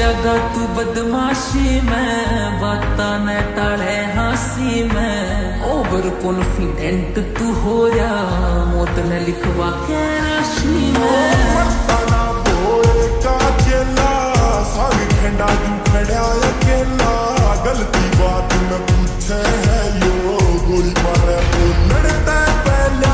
जगह तू बदमाशी में, बाता न टाले हंसी में। ओवर कॉन्फिडेंट तू हो रहा, मौत ने लिखवा के राशि में। सारी ठंडा तू खड़ा अकेला, गलती बात में पूछे है यो, गोली मारे वो लड़ता पहला।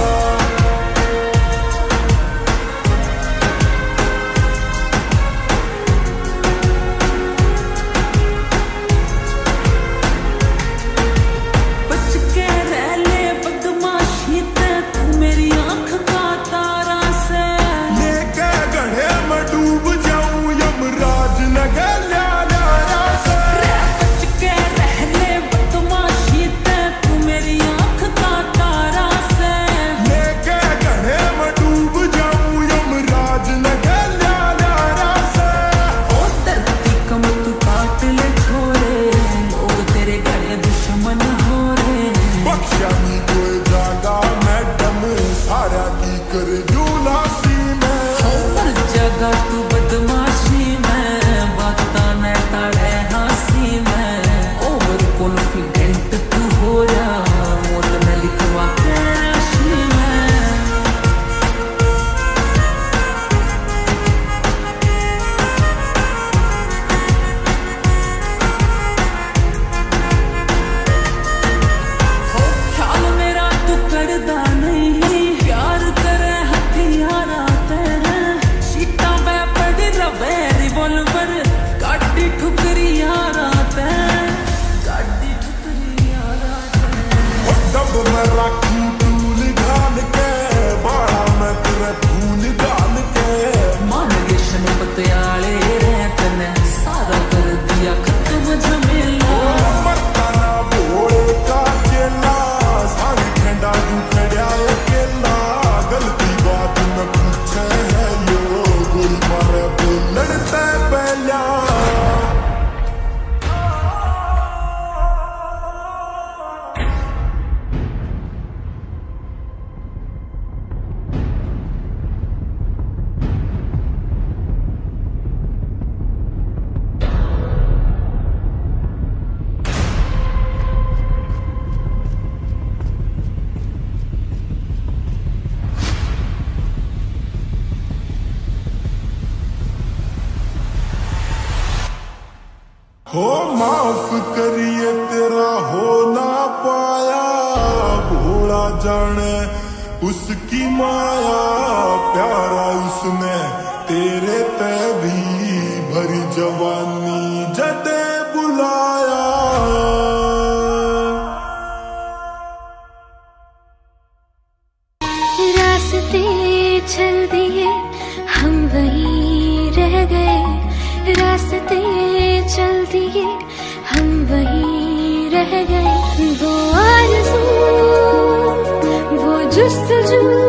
तू बदमाशी में, बाता न टाले हंसी में। ओवर कॉन्फिडेंट तू हो रहा, मौत न लिखवा के राशि में। ख्याल मेरा तू करदा नहीं, प्यार करे हथियार आते हैं। रिवॉल्वर गाड़ी ठुकरी यार आते हैं, गाड़ी ठुकरी यार आते हैं। दब में रखूं तूल गाल के, बाड़ा में तेरे फूल गाल के। मान गए शन पतियाले तने, सारा कर दिया खत्म झमेला। मरता ना भोले का चेला, सारी ठंडा तू खड़ा अकेला, गलती बात में पूछे है यो, गोली मारे वो लड़ता पहला। हो माफ करिए तेरा हो ना पाया, भोला जाने उसकी माया। प्यारा उसने तेरे पे भी भरी जवानी जदे बुलाया। रास्ते चल दिए हम वहीं रह गए, रास्ते चल दिए हम वहीं रह गए। वो आरज़ू वो जुस्तजू